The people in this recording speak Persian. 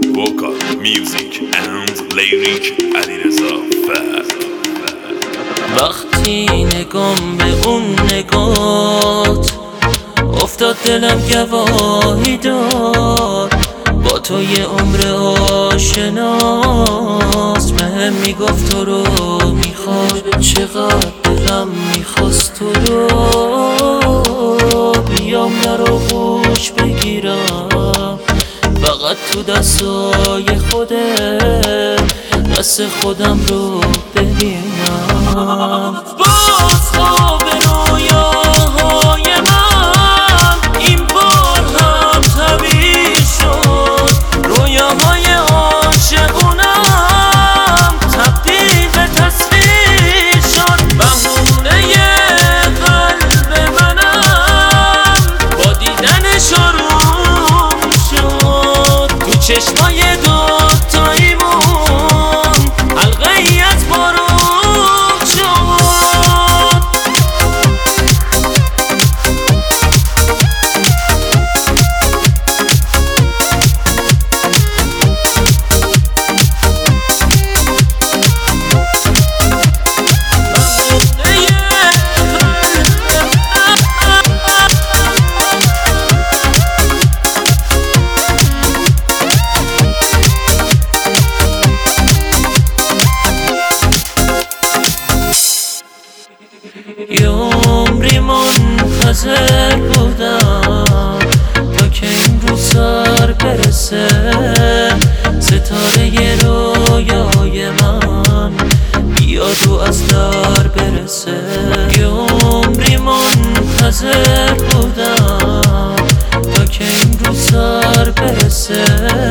vocal, music and lyric علیرضا فرد. وقتی نگام به اون نگات افتاد دلم گواهی داد، با تو یه عمر آشناست. بهم میگفت تو رو میخواد، چقدر دلم میخواست تو رو بیام در آغوش بگیرم، فقط تو دستای دست خودم رو ببینم. باز خواب رویاهای من این بار هم تعبیر شد، رویاهای عاشقونم تبدیل به تصویر شد. بهونه قلب منم با دیدنش آروم شد، تو چشمای دوتاییمون حلقه ای از بارون شد. یه عمری منتظر بودم تا که این روز سر برسه، ستاره رویای من بیاد و از در برسه. یه عمری منتظر بودم تا که این روز سر برسه،